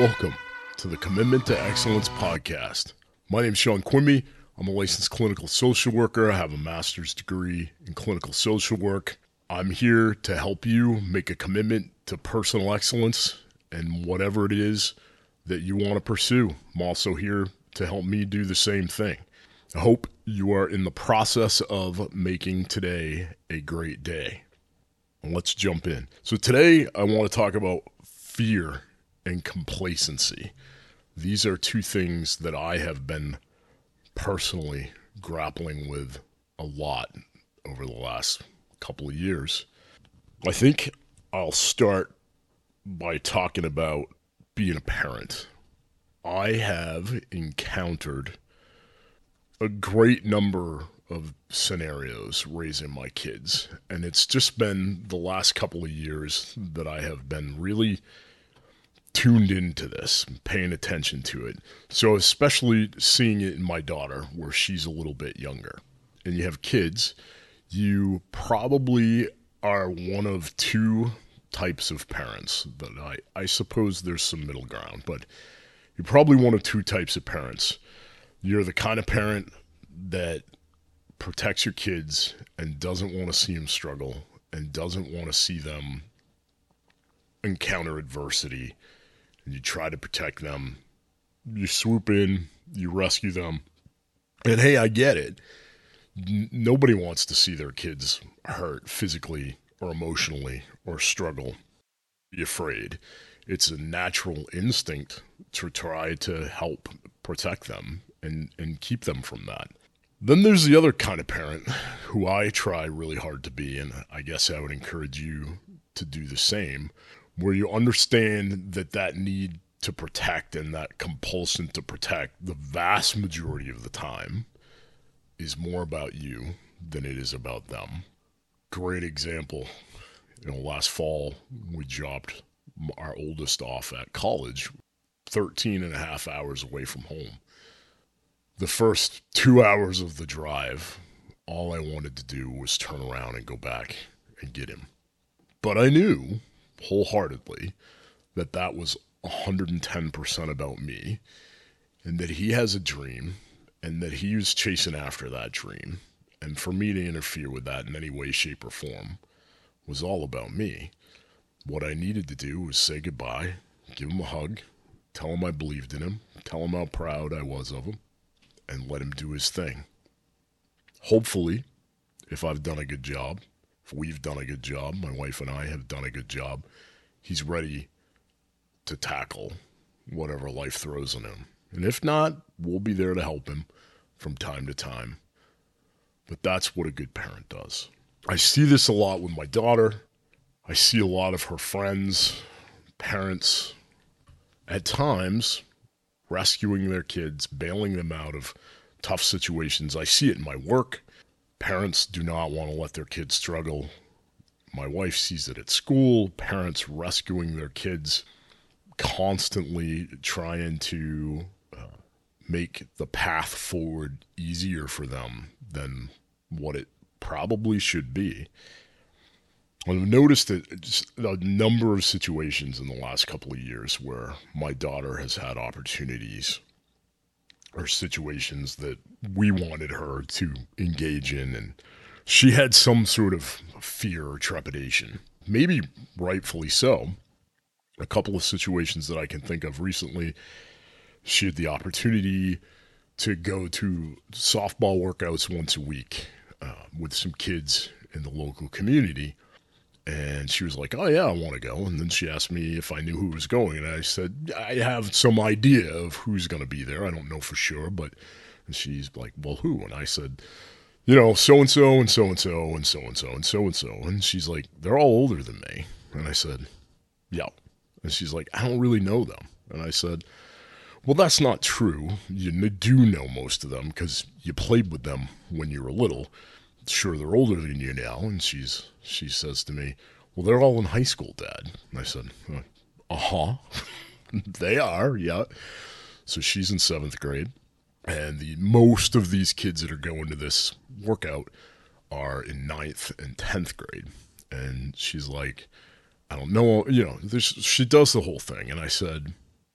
Welcome to the Commitment to Excellence podcast. My name is Sean Quimby. I'm a licensed clinical social worker. I have a master's degree in clinical social work. I'm here to help you make a commitment to personal excellence and whatever it is that you want to pursue. I'm also here to help me do the same thing. I hope you are in the process of making today a great day. Let's jump in. So today I want to talk about fear and complacency. These are two things that I have been personally grappling with a lot over the last couple of years. I think I'll start by talking about being a parent. I have encountered a great number of scenarios raising my kids, and it's just been the last couple of years that I have been really tuned into this, paying attention to it. So especially seeing it in my daughter, where she's a little bit younger. And you have kids, you probably are one of two types of parents. That I suppose there's some middle ground, but you're probably one of two types of parents. You're the kind of parent that protects your kids and doesn't want to see them struggle and doesn't want to see them encounter adversity. And you try to protect them. You swoop in, you rescue them. And hey, I get it. Nobody wants to see their kids hurt physically or emotionally or struggle, be afraid. It's a natural instinct to try to help protect them and keep them from that. Then there's the other kind of parent who I try really hard to be, and I guess I would encourage you to do the same, where you understand that need to protect and that compulsion to protect the vast majority of the time is more about you than it is about them. Great example. Last fall, we dropped our oldest off at college, 13 and a half hours away from home. The first 2 hours of the drive, all I wanted to do was turn around and go back and get him. But I knew wholeheartedly that was 110% about me, and that he has a dream, and that he was chasing after that dream. And for me to interfere with that in any way, shape, or form was all about me. What I needed to do was say goodbye, give him a hug, tell him I believed in him, tell him how proud I was of him, and let him do his thing. Hopefully, if I've done a good job, if we've done a good job, my wife and I have done a good job, he's ready to tackle whatever life throws at him. And if not, we'll be there to help him from time to time. But that's what a good parent does. I see this a lot with my daughter. I see a lot of her friends, parents, at times rescuing their kids, bailing them out of tough situations. I see it in my work. Parents do not want to let their kids struggle. My wife sees it at school. Parents rescuing their kids, constantly trying to make the path forward easier for them than what it probably should be. I've noticed that just a number of situations in the last couple of years where my daughter has had opportunities or situations that we wanted her to engage in, and she had some sort of fear or trepidation, maybe rightfully so. A couple of situations that I can think of recently, she had the opportunity to go to softball workouts once a week with some kids in the local community. And she was like, oh yeah, I want to go. And then she asked me if I knew who was going. And I said, I have some idea of who's going to be there. I don't know for sure, but and she's like, well, who? And I said, so-and-so and so-and-so and so-and-so and so-and-so. And she's like, they're all older than me. And I said, yeah. And she's like, I don't really know them. And I said, well, that's not true. You do know most of them because you played with them when you were little. Sure, they're older than you now. And she says to me, well, they're all in high school, Dad. And I said, uh-huh. They are, yeah. So she's in 7th grade. And most of these kids that are going to this workout are in 9th and 10th grade. And she's like, I don't know, she does the whole thing. And I said,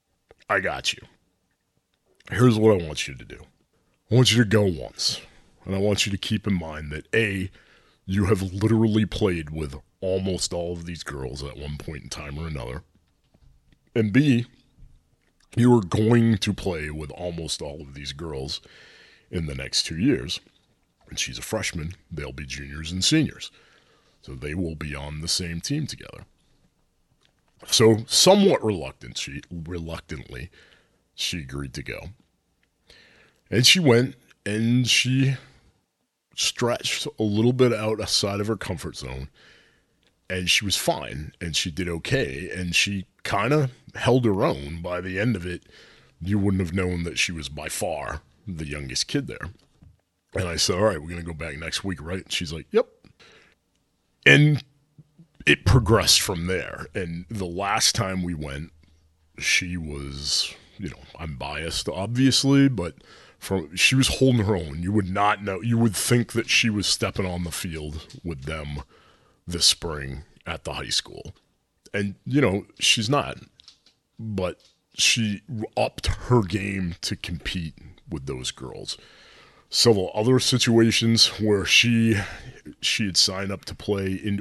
I got you. Here's what I want you to do. I want you to go once. And I want you to keep in mind that A, you have literally played with almost all of these girls at one point in time or another. And B, you are going to play with almost all of these girls in the next 2 years. And she's a freshman. They'll be juniors and seniors. So they will be on the same team together. So somewhat reluctantly, she agreed to go. And she went and she stretched a little bit outside of her comfort zone. And she was fine. And she did okay. And she kind of held her own. By the end of it, you wouldn't have known that she was by far the youngest kid there. And I said, all right, we're going to go back next week, right? And she's like, yep. And it progressed from there. And the last time we went, she was, I'm biased, obviously, but she was holding her own. You would not know. You would think that she was stepping on the field with them this spring at the high school. And, she's not. But she upped her game to compete with those girls. Several other situations where she had signed up to play indoor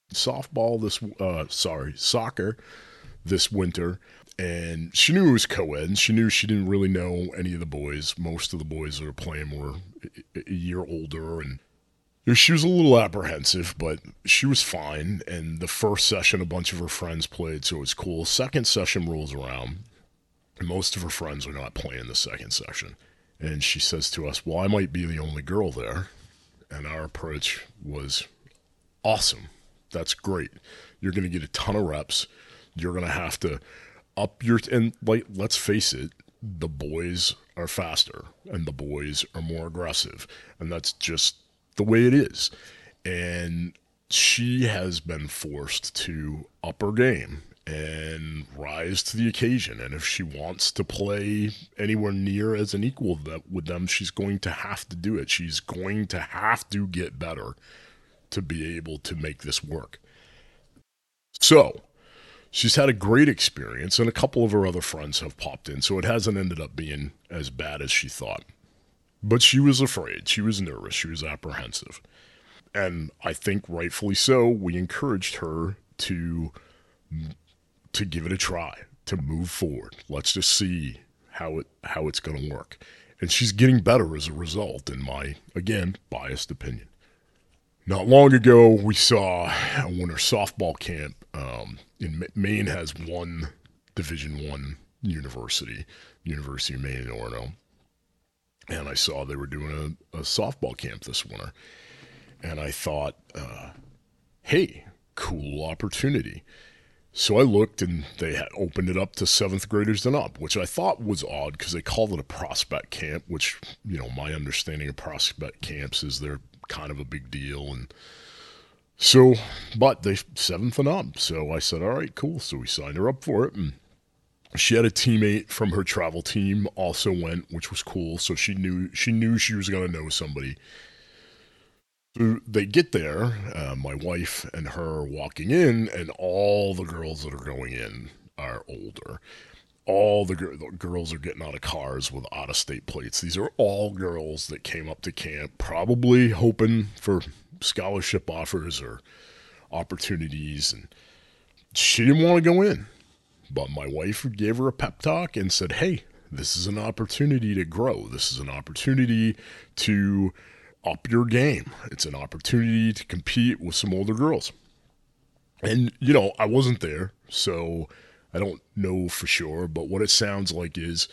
soccer this winter, and she knew it was co-ed, and she knew she didn't really know any of the boys. Most of the boys that were playing were a year older, and she was a little apprehensive, but she was fine. And the first session, a bunch of her friends played, so it was cool. Second session rolls around, and most of her friends are not playing the second session. And she says to us, well, I might be the only girl there. And our approach was, awesome. That's great. You're going to get a ton of reps. You're going to have to up your... And let's face it, the boys are faster and the boys are more aggressive. And that's just the way it is. And she has been forced to up her game and rise to the occasion. And if she wants to play anywhere near as an equal with them, she's going to have to do it. She's going to have to get better to be able to make this work. So she's had a great experience, and a couple of her other friends have popped in, so it hasn't ended up being as bad as she thought. But she was afraid. She was nervous. She was apprehensive. And I think rightfully so, we encouraged her to give it a try, to move forward. Let's just see how it's going to work. And she's getting better as a result, in my, again, biased opinion. Not long ago, we saw a winter softball camp. Maine has one Division I university, University of Maine in Orono. And I saw they were doing a softball camp this winter. And I thought, hey, cool opportunity. So I looked, and they had opened it up to 7th graders and up, which I thought was odd because they called it a prospect camp, which, my understanding of prospect camps is they're kind of a big deal. And so, but they 7th and up. So I said, all right, cool. So we signed her up for it. And she had a teammate from her travel team also went, which was cool. So she knew she was going to know somebody. So they get there, my wife and her walking in, and all the girls that are going in are older. All the girls are getting out of cars with out-of-state plates. These are all girls that came up to camp probably hoping for scholarship offers or opportunities, and she didn't want to go in. But my wife gave her a pep talk and said, hey, this is an opportunity to grow. This is an opportunity to up your game. It's an opportunity to compete with some older girls. And, I wasn't there, so I don't know for sure, but what it sounds like is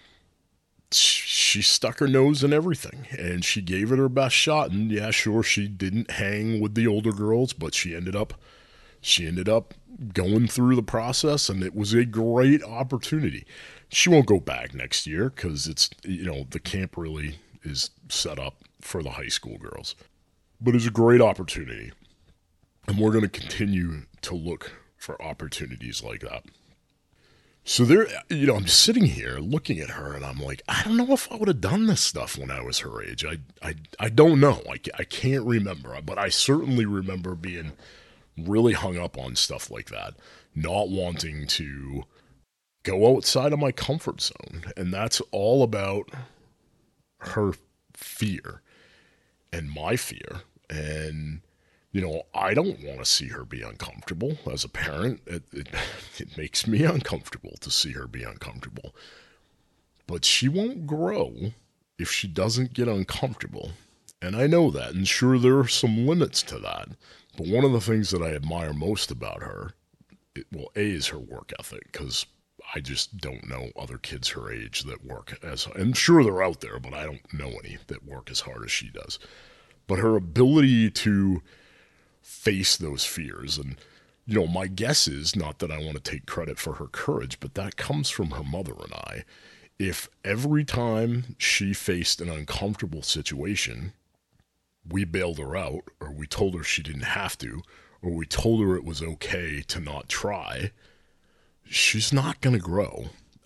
she stuck her nose in everything, and she gave it her best shot. And yeah, sure, she didn't hang with the older girls, but she ended up going through the process, and it was a great opportunity. She won't go back next year because it's, the camp really is set up for the high school girls. But it's a great opportunity, and we're going to continue to look for opportunities like that. So there, I'm sitting here looking at her, and I'm like, I don't know if I would have done this stuff when I was her age. I don't know. I can't remember, but I certainly remember being really hung up on stuff like that, not wanting to go outside of my comfort zone. And that's all about her fear and my fear. And, I don't want to see her be uncomfortable as a parent. It makes me uncomfortable to see her be uncomfortable. But she won't grow if she doesn't get uncomfortable. And I know that. And sure, there are some limits to that. But one of the things that I admire most about her, is her work ethic, because I just don't know other kids her age that work and sure they're out there, but I don't know any that work as hard as she does. But her ability to face those fears, and, my guess is, not that I want to take credit for her courage, but that comes from her mother and I. If every time she faced an uncomfortable situation, we bailed her out, or we told her she didn't have to, or we told her it was okay to not try, she's not going to grow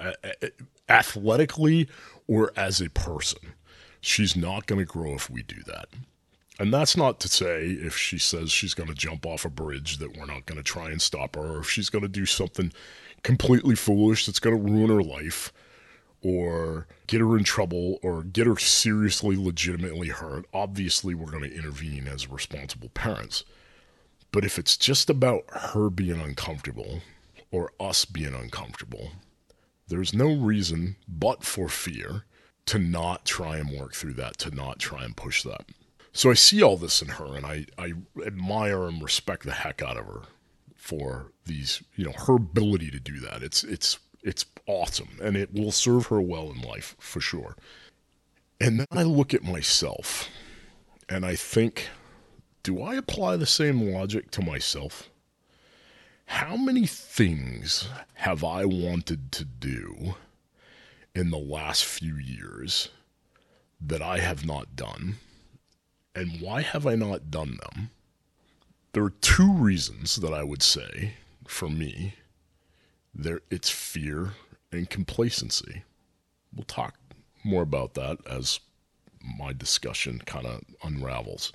athletically or as a person. She's not going to grow if we do that. And that's not to say if she says she's going to jump off a bridge that we're not going to try and stop her, or if she's going to do something completely foolish that's going to ruin her life or get her in trouble or get her seriously, legitimately hurt. Obviously, we're going to intervene as responsible parents. But if it's just about her being uncomfortable or us being uncomfortable, there's no reason but for fear to not try and work through that, to not try and push that. So I see all this in her, and I admire and respect the heck out of her for these, her ability to do that. It's awesome, and it will serve her well in life, for sure. And then I look at myself, and I think, do I apply the same logic to myself? How many things have I wanted to do in the last few years that I have not done? And why have I not done them? There are two reasons that I would say, for me, it's fear and complacency. We'll talk more about that as my discussion kind of unravels.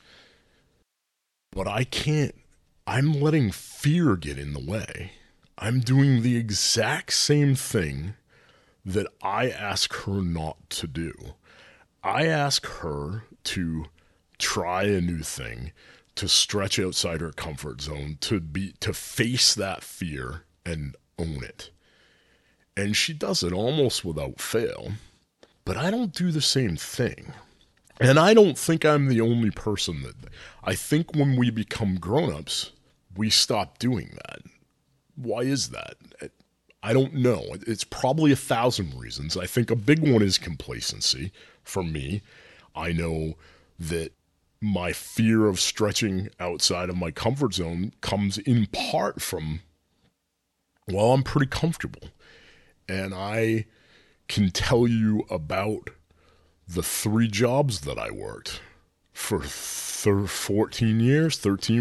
But I'm letting fear get in the way. I'm doing the exact same thing that I ask her not to do. I ask her to try a new thing, to stretch outside her comfort zone, to face that fear and own it. And she does it almost without fail. But I don't do the same thing. And I don't think I'm the only person that... I think when we become grown-ups, we stop doing that. Why is that? I don't know. It's probably 1,000 reasons. I think a big one is complacency. For me, I know that my fear of stretching outside of my comfort zone comes in part from, I'm pretty comfortable. And I can tell you about the 3 jobs that I worked for 14 years,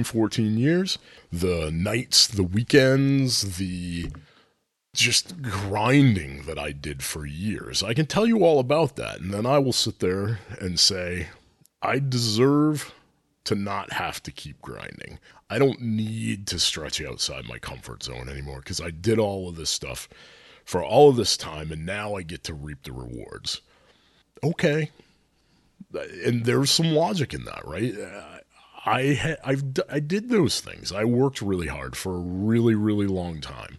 the nights, the weekends, the just grinding that I did for years. I can tell you all about that. And then I will sit there and say, I deserve to not have to keep grinding. I don't need to stretch outside my comfort zone anymore because I did all of this stuff for all of this time, and now I get to reap the rewards. Okay. And there's some logic in that, right? I did those things. I worked really hard for a really, really long time.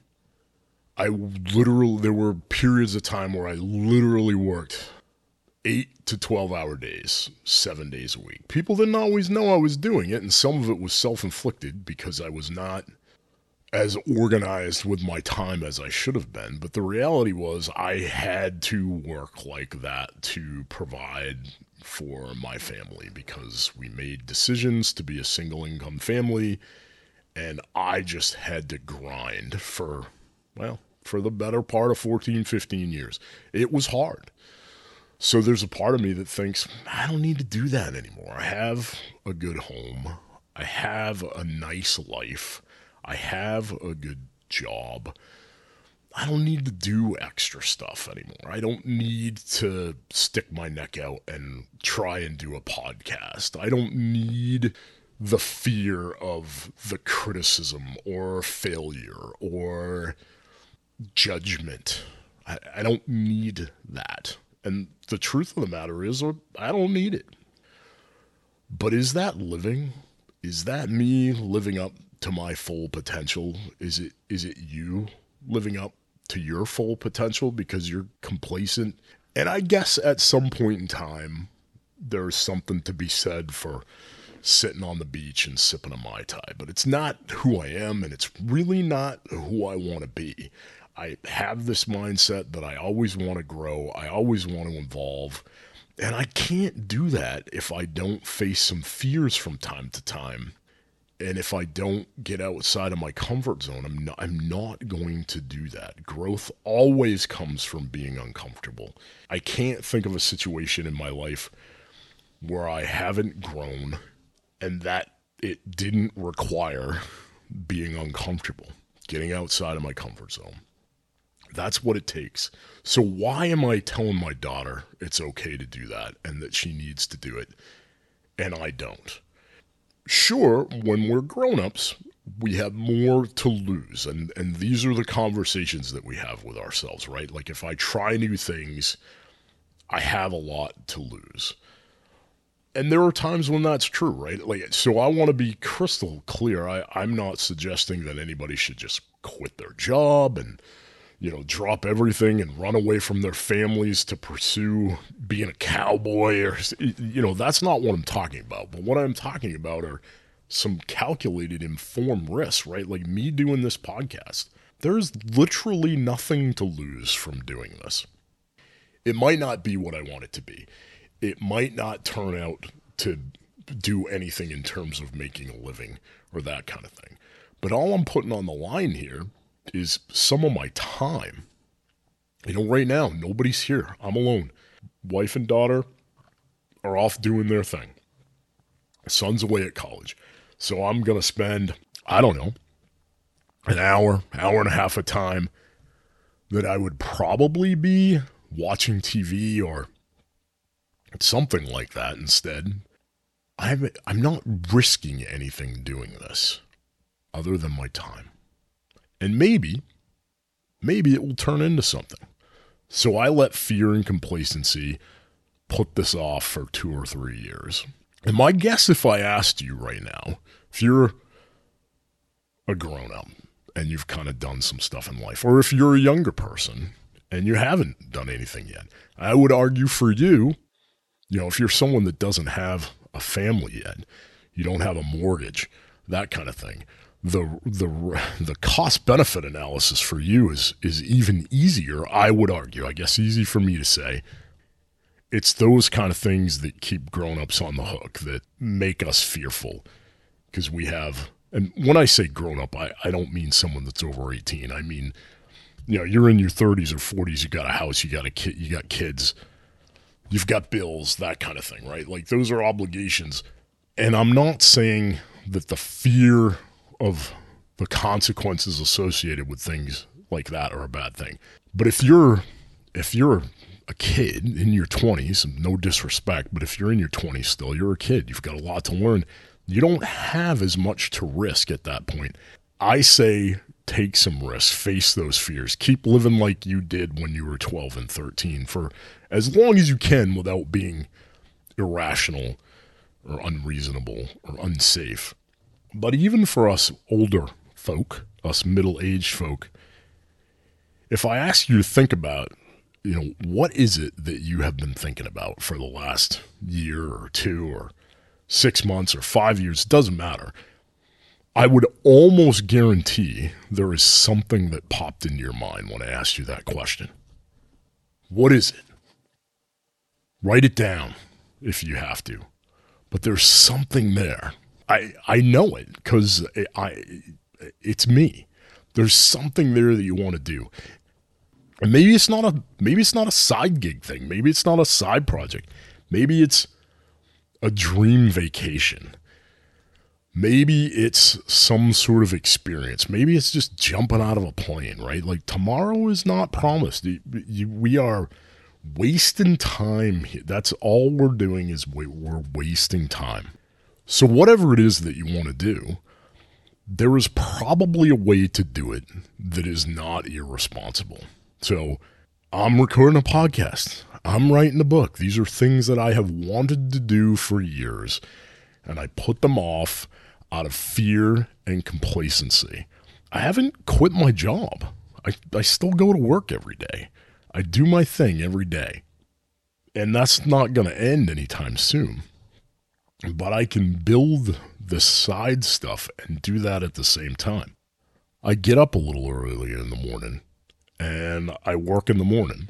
There were periods of time where I literally worked 8 to 12-hour days, 7 days a week. People didn't always know I was doing it, and some of it was self-inflicted because I was not as organized with my time as I should have been. But the reality was I had to work like that to provide for my family because we made decisions to be a single-income family, and I just had to grind for the better part of 14, 15 years. It was hard. So there's a part of me that thinks, I don't need to do that anymore. I have a good home. I have a nice life. I have a good job. I don't need to do extra stuff anymore. I don't need to stick my neck out and try and do a podcast. I don't need the fear of the criticism or failure or judgment. I don't need that. And the truth of the matter is, I don't need it. But is that living? Is that me living up to my full potential? Is it you living up to your full potential because you're complacent? And I guess at some point in time, there's something to be said for sitting on the beach and sipping a Mai Tai, but it's not who I am, and it's really not who I want to be. I have this mindset that I always want to grow, I always want to evolve, and I can't do that if I don't face some fears from time to time. And if I don't get outside of my comfort zone, I'm not going to do that. Growth always comes from being uncomfortable. I can't think of a situation in my life where I haven't grown and that it didn't require being uncomfortable, getting outside of my comfort zone. That's what it takes. So why am I telling my daughter it's okay to do that and that she needs to do it, and I don't? Sure, when we're grown-ups, we have more to lose, and these are the conversations that we have with ourselves, right? Like, if I try new things, I have a lot to lose. And there are times when that's true, right? Like, so I want to be crystal clear. I'm not suggesting that anybody should just quit their job and, drop everything and run away from their families to pursue being a cowboy or, that's not what I'm talking about. But what I'm talking about are some calculated, informed risks, right? Like me doing this podcast. There's literally nothing to lose from doing this. It might not be what I want it to be. It might not turn out to do anything in terms of making a living or that kind of thing. But all I'm putting on the line here is some of my time. Right now, nobody's here. I'm alone. Wife and daughter are off doing their thing. Son's away at college. So I'm going to spend, I don't know, an hour and a half of time that I would probably be watching TV or something like that instead. I'm not risking anything doing this other than my time. And maybe it will turn into something. So I let fear and complacency put this off for 2 or 3 years. And my guess, if I asked you right now, if you're a grown-up and you've kind of done some stuff in life, or if you're a younger person and you haven't done anything yet, I would argue for you, if you're someone that doesn't have a family yet, you don't have a mortgage, that kind of thing, the cost-benefit analysis for you is even easier, I would argue. I guess easy for me to say. It's those kind of things that keep grown-ups on the hook, that make us fearful. Because we have, and when I say grown-up, I don't mean someone that's over 18. I mean, you're in your 30s or 40s, you got a house, you got a kid, you got kids, you've got bills, that kind of thing, right? Like, those are obligations. And I'm not saying that the fear of the consequences associated with things like that are a bad thing. But if you're a kid in your 20s, no disrespect, but if you're in your 20s still, you're a kid, you've got a lot to learn. You don't have as much to risk at that point. I say take some risks, face those fears, keep living like you did when you were 12 and 13 for as long as you can without being irrational or unreasonable or unsafe. But even for us older folk, us middle-aged folk, if I ask you to think about, what is it that you have been thinking about for the last year or 2 or 6 months or 5 years, it doesn't matter. I would almost guarantee there is something that popped into your mind when I asked you that question. What is it? Write it down if you have to. But there's something there. I know it because it's me. There's something there that you want to do. And maybe it's not a side gig thing. Maybe it's not a side project. Maybe it's a dream vacation. Maybe it's some sort of experience. Maybe it's just jumping out of a plane, right? Like, tomorrow is not promised. We are wasting time here. That's all we're doing is we're wasting time. So whatever it is that you want to there is probably a way to do it that is not irresponsible. So I'm recording a podcast. I'm writing a book. These are things that I have wanted to do for years, and I put them off out of fear and complacency. I haven't quit my job. I still go to work every day. I do my thing every day. And that's not going to end anytime soon. But I can build this side stuff and do that at the same time. I get up a little earlier in the morning and I work in the morning.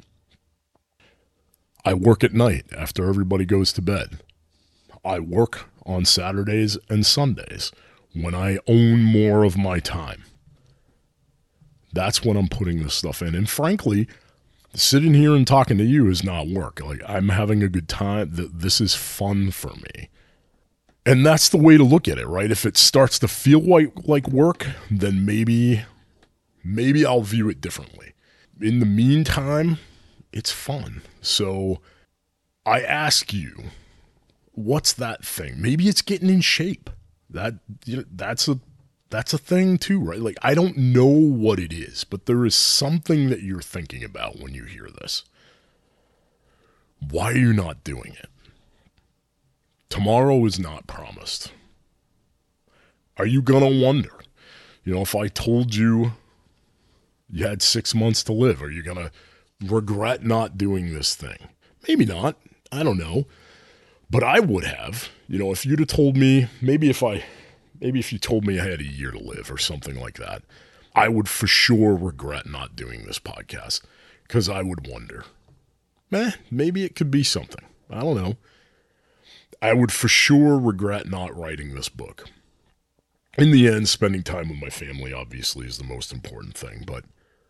I work at night after everybody goes to bed. I work on Saturdays and Sundays when I own more of my time. That's when I'm putting this stuff in. And frankly, sitting here and talking to you is not work. Like, I'm having a good time. This is fun for me. And that's the way to look at it, right? If it starts to feel like work, then maybe I'll view it differently. In the meantime, it's fun. So I ask you, what's that thing? Maybe it's getting in shape. That's a thing too, right? Like, I don't know what it is, but there is something that you're thinking about when you hear this. Why are you not doing it? Tomorrow is not promised. Are you going to wonder? If I told you you had 6 months to live, are you going to regret not doing this thing? Maybe not. I don't know. But I would have. If you'd have told me, maybe if you told me I had a year to live or something like that, I would for sure regret not doing this podcast, because I would wonder, maybe it could be something. I don't know. I would for sure regret not writing this book. In the end, spending time with my family obviously is the most important thing, but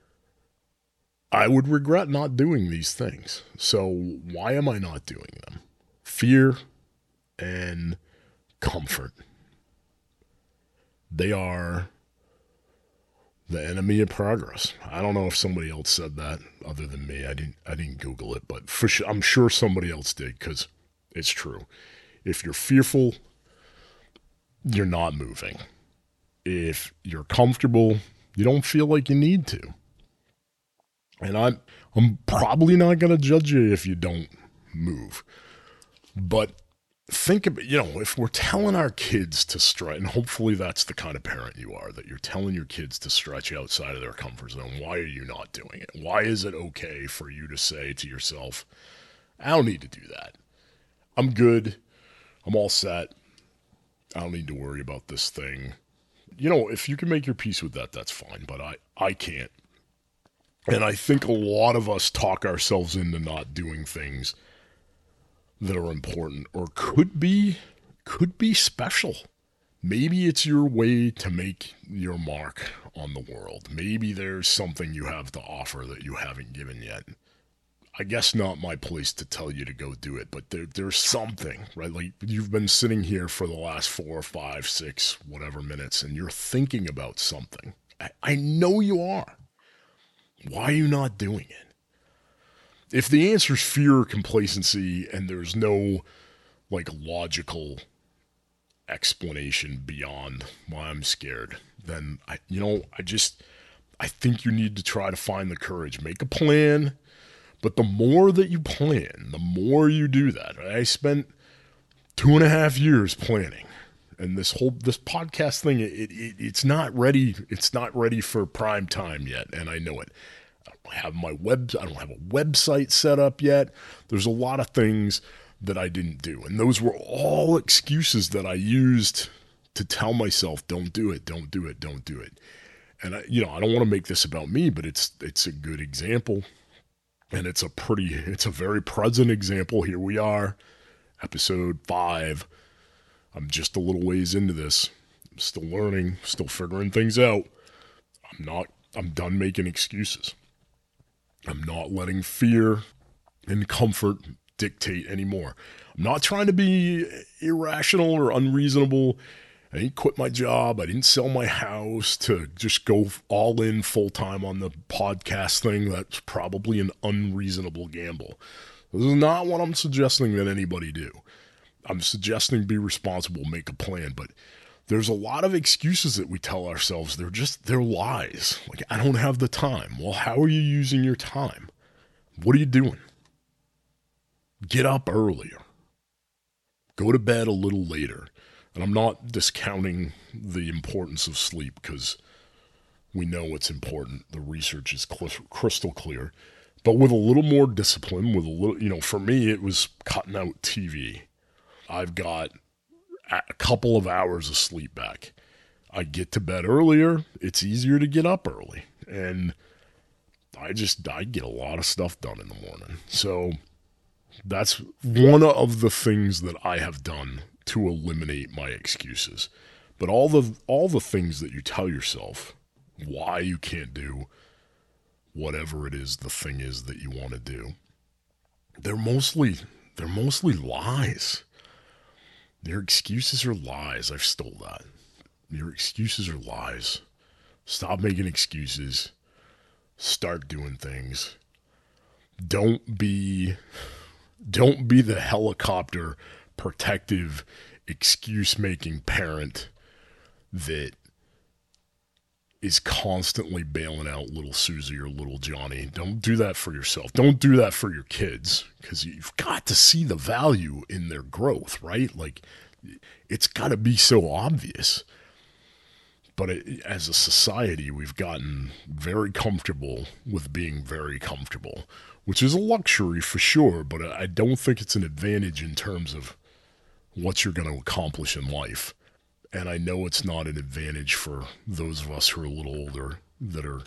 I would regret not doing these things. So why am I not doing them? Fear and comfort. They are the enemy of progress. I don't know if somebody else said that other than me. I didn't Google it, but for sure, I'm sure somebody else did, because it's true. If you're fearful, you're not moving. If you're comfortable, you don't feel like you need to. And I'm probably not going to judge you if you don't move. But think about, if we're telling our kids to stretch, and hopefully that's the kind of parent you are, that you're telling your kids to stretch outside of their comfort zone, why are you not doing it? Why is it okay for you to say to yourself, I don't need to do that. I'm good. I'm all set. I don't need to worry about this thing. If you can make your peace with that, that's fine, but I can't. And I think a lot of us talk ourselves into not doing things that are important or could be special. Maybe it's your way to make your mark on the world. Maybe there's something you have to offer that you haven't given yet. I guess not my place to tell you to go do it, but there's something, right? Like, you've been sitting here for the last 4, 5, 6, whatever minutes, and you're thinking about something. I know you are. Why are you not doing it? If the answer is fear or complacency and there's no logical explanation beyond why I'm scared, then I think you need to try to find the courage. Make a plan, but the more that you plan, the more you do that. I spent 2.5 years planning, and this podcast thing, it's not ready. It's not ready for prime time yet, and I know it. I don't have a website set up yet. There's a lot of things that I didn't do, and those were all excuses that I used to tell myself, don't do it, don't do it, don't do it. And I don't want to make this about me, but it's a good example, and it's a very present example. Here we are, episode 5. I'm just a little ways into this. I'm still learning, still figuring things out. I'm done making excuses. I'm not letting fear and comfort dictate anymore. I'm not trying to be irrational or unreasonable. I didn't quit my job. I didn't sell my house to just go all in full time on the podcast thing. That's probably an unreasonable gamble. This is not what I'm suggesting that anybody do. I'm suggesting be responsible, make a plan, but there's a lot of excuses that we tell ourselves. They're lies. Like, I don't have the time. Well, how are you using your time? What are you doing? Get up earlier. Go to bed a little later. And I'm not discounting the importance of sleep, because we know it's important. The research is crystal clear. But with a little more discipline, with a little, for me, it was cutting out TV. I've got a couple of hours of sleep back. I get to bed earlier. It's easier to get up early. And I get a lot of stuff done in the morning. So that's one of the things that I have done to eliminate my excuses. But all the things that you tell yourself why you can't do whatever it is the thing is that you want to do, they're mostly lies. Your excuses are lies. I've stole that. Your excuses are lies. Stop making excuses. Start doing things. Don't be the helicopter protective excuse-making parent that is constantly bailing out little Susie or little Johnny. Don't do that for yourself. Don't do that for your kids, because you've got to see the value in their growth, right? Like, it's got to be so obvious. But as a society, we've gotten very comfortable with being very comfortable, which is a luxury for sure, but I don't think it's an advantage in terms of what you're going to accomplish in life. And I know it's not an advantage for those of us who are a little older that are,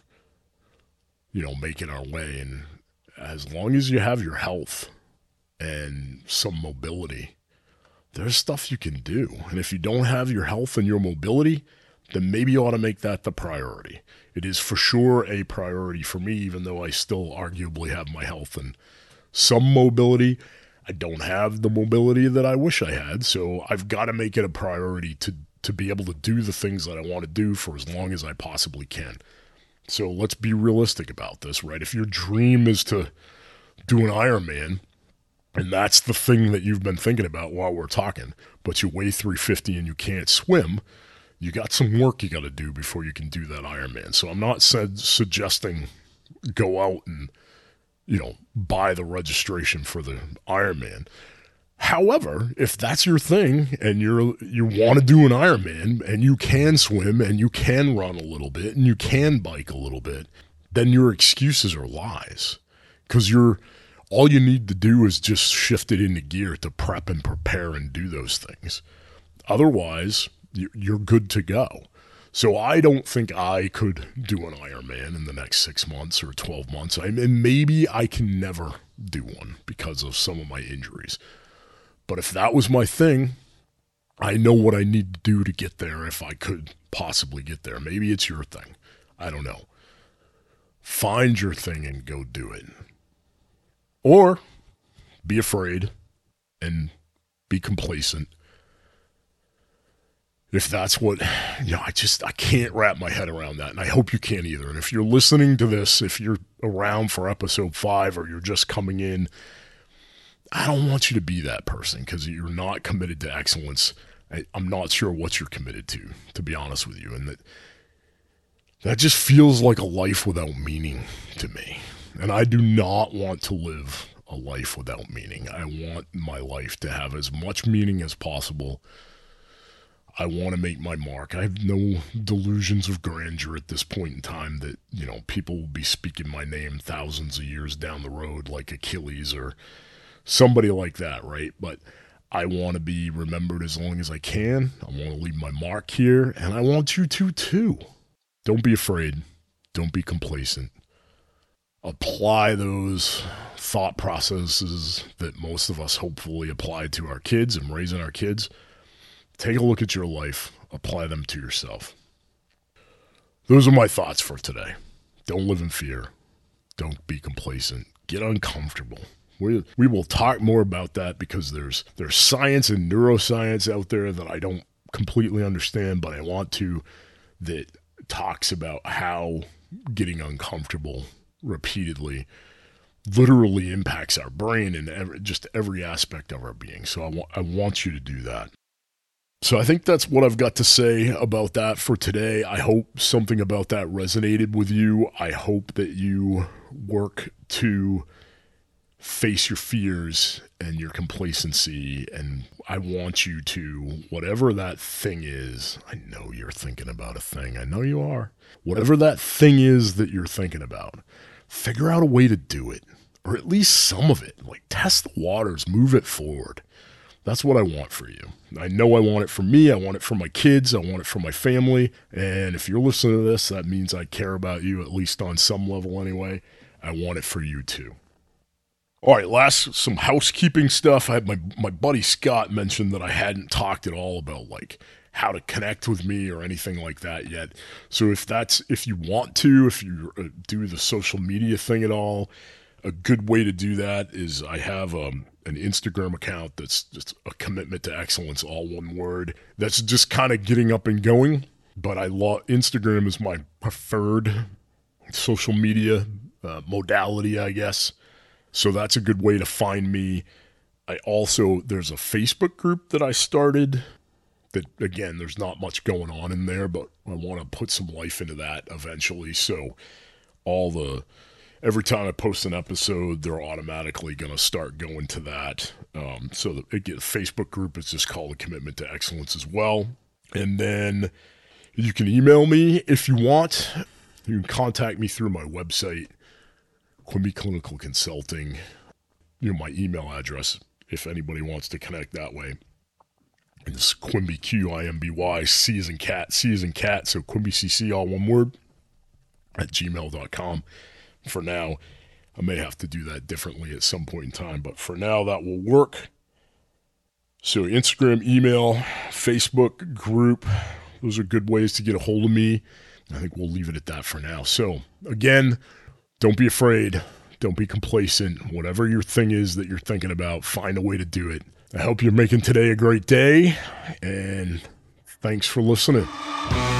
making our way. And as long as you have your health and some mobility, there's stuff you can do. And if you don't have your health and your mobility, then maybe you ought to make that the priority. It is for sure a priority for me, even though I still arguably have my health and some mobility. I don't have the mobility that I wish I had, so I've got to make it a priority to be able to do the things that I want to do for as long as I possibly can. So let's be realistic about this, right? If your dream is to do an Ironman, and that's the thing that you've been thinking about while we're talking, but you weigh 350 and you can't swim, you got some work you got to do before you can do that Ironman. So I'm not suggesting go out and, buy the registration for the Ironman. However, if that's your thing and you want to do an Ironman and you can swim and you can run a little bit and you can bike a little bit, then your excuses are lies, because all you need to do is just shift it into gear to prep and prepare and do those things. Otherwise, you're good to go. So I don't think I could do an Ironman in the next 6 months or 12 months. And maybe I can never do one because of some of my injuries. But if that was my thing, I know what I need to do to get there if I could possibly get there. Maybe it's your thing. I don't know. Find your thing and go do it. Or be afraid and be complacent. If that's what, I can't wrap my head around that. And I hope you can't either. And if you're listening to this, if you're around for episode 5 or you're just coming in, I don't want you to be that person, because you're not committed to excellence. I'm not sure what you're committed to be honest with you. And that just feels like a life without meaning to me. And I do not want to live a life without meaning. I want my life to have as much meaning as possible. I want to make my mark. I have no delusions of grandeur at this point in time that, people will be speaking my name thousands of years down the road like Achilles or somebody like that, right? But I want to be remembered as long as I can. I want to leave my mark here, and I want you to too. Don't be afraid. Don't be complacent. Apply those thought processes that most of us hopefully apply to our kids and raising our kids. Take a look at your life. Apply them to yourself. Those are my thoughts for today. Don't live in fear. Don't be complacent. Get uncomfortable. We will talk more about that, because there's science and neuroscience out there that I don't completely understand, but I want to, that talks about how getting uncomfortable repeatedly literally impacts our brain and just every aspect of our being. So I want you to do that. So I think that's what I've got to say about that for today. I hope something about that resonated with you. I hope that you work to face your fears and your complacency. And I want you to, whatever that thing is, I know you're thinking about a thing. I know you are. Whatever that thing is that you're thinking about, figure out a way to do it, or at least some of it. Like, test the waters, move it forward. That's what I want for you. I know I want it for me. I want it for my kids. I want it for my family. And if you're listening to this, that means I care about you, at least on some level anyway. I want it for you too. All right, some housekeeping stuff. I had my buddy Scott mentioned that I hadn't talked at all about like how to connect with me or anything like that yet. So if you want to, if you do the social media thing at all, a good way to do that is I have an Instagram account that's just a commitment to excellence, all one word. That's just kind of getting up and going. But Instagram is my preferred social media modality, I guess. So that's a good way to find me. There's a Facebook group that I started that, again, there's not much going on in there, but I want to put some life into that eventually. So every time I post an episode, they're automatically going to start going to that. So the Facebook group is just called A Commitment to Excellence as well. And then you can email me if you want. You can contact me through my website, Quimby Clinical Consulting. My email address, if anybody wants to connect that way, is Quimby, Quimby, C as in cat, so QuimbyCC, all one word, at gmail.com. For now, I may have to do that differently at some point in time, but for now, that will work. So Instagram, email, Facebook group, those are good ways to get a hold of me. I think we'll leave it at that for now. So again, don't be afraid. Don't be complacent. Whatever your thing is that you're thinking about, find a way to do it. I hope you're making today a great day, and thanks for listening.